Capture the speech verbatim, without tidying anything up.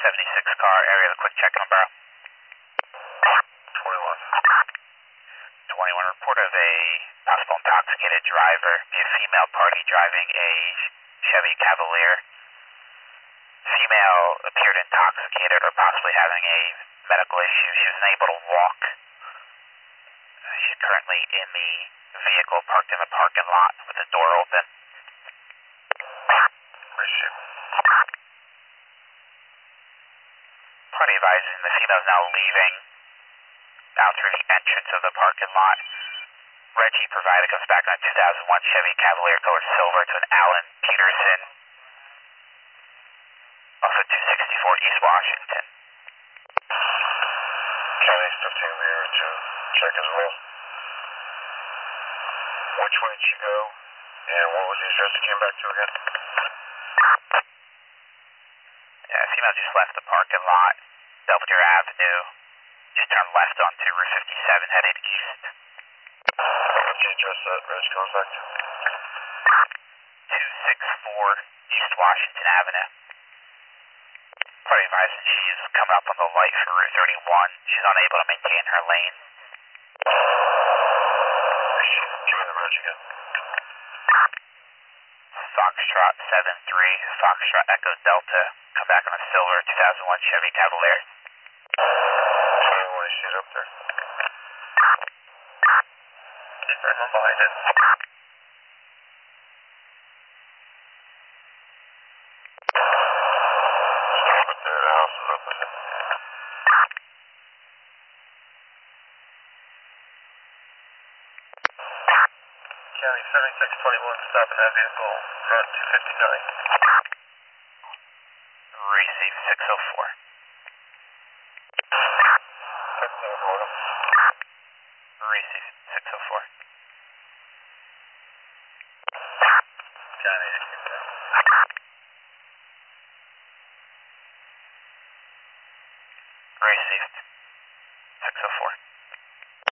seventy-six car, area of a quick check on Barrow. twenty-one. twenty-one, report of a possible intoxicated driver, be a female party driving a Chevy Cavalier. Female appeared intoxicated or possibly having a medical issue. She was unable to walk. She's currently in the vehicle parked in the parking lot with the door open. Where's she? Party advising the female is now leaving out through the entrance of the parking lot. Reggie provided comes back on a two thousand one Chevy Cavalier colored silver to an Alan Peterson. Also two sixty-four East Washington. County fifteen there to check as well. Which way did she go? And what was the address she came back to again? Yeah, female just left the parking lot, Belvedere Avenue, just turned left onto Route fifty-seven, headed east. What's the address that Reg comes back to? two sixty-four East Washington Avenue. Party advising she is coming up on the light for Route thirty-one. She's unable to maintain her lane. Give me the Reg again. Foxtrot seven three, Foxtrot Echo Delta, come back on a silver two thousand one Chevy Cavalier. twenty-one, you see it up there? Keep right on behind it. Stop it there, the house is up ahead. County seventy-six twenty-one, stopping that vehicle, front two fifty-nine. Receive six oh four. fifteen Florida. Receive six oh four. County eighty-two. Received six oh four.